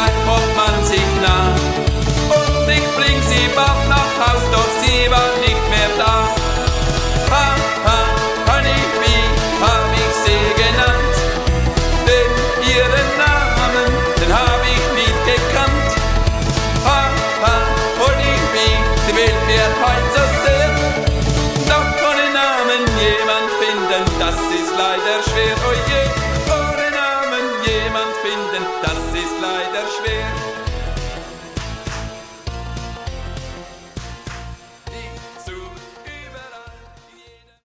kommt man sich nah. Und ich bring sie bald nach Haus, doch sie war nicht mehr da. Ha, ha, Honeybee, hab ich sie genannt, denn ihren Namen, den hab ich nie gekannt. Ha, ha, Honeybee, sie will mir heut so sehr, doch ohne Namen jemand finden, das ist leider schwer. Oh je, ohne Namen jemand finden, das ist leider schwer.